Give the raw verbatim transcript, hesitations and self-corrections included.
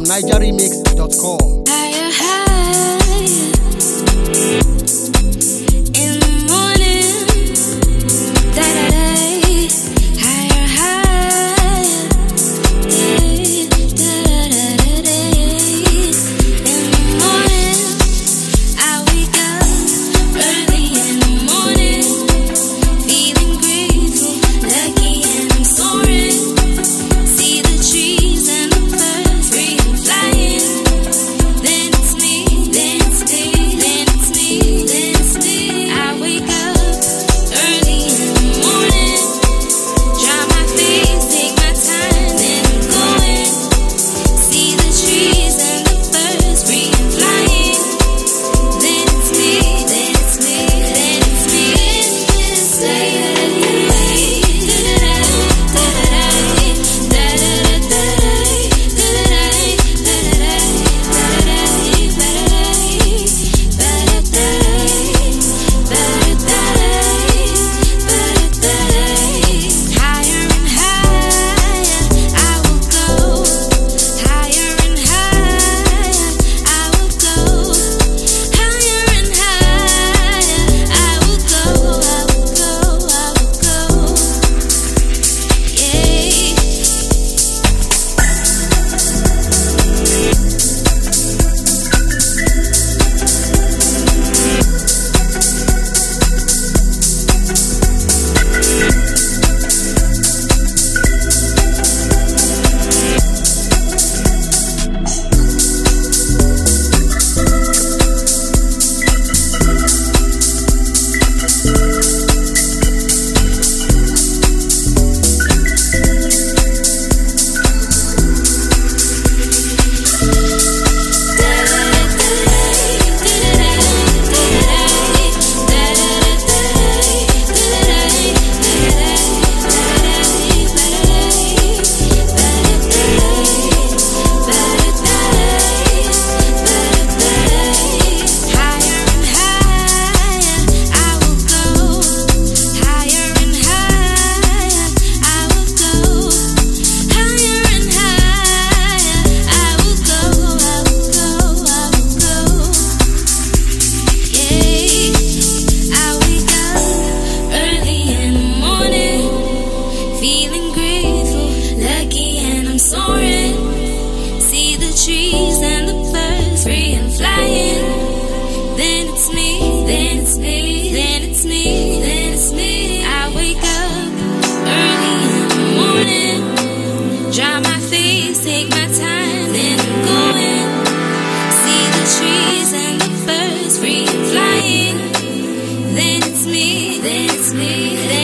niger remix dot com. Higher, higher in the morning, da da da. Higher, higher, yeah, da da da da da. In the morning, I wake up early in the morning, feeling grateful, lucky, and I'm soaring. See the trees and the birds free and flying. Then it's me, then it's me, then it's me, then it's me. I wake up early in the morning, dry my face, take my time, then I'm going. See the trees and the birds free and flying. Then it's me, then it's me, then it's me. This day, higher and higher, I will go. Higher and higher, I will go. Higher and higher, I will go. I will go. I will go. Yeah. Feeling grateful, lucky, and I'm soaring. See the trees and the birds free and flying. Then it's me, then it's me, then it's me, then it's me. I wake up early in the morning, dry my face, take my time, then I'm going. See the trees and the birds free and flying. Then it's me, then it's me, then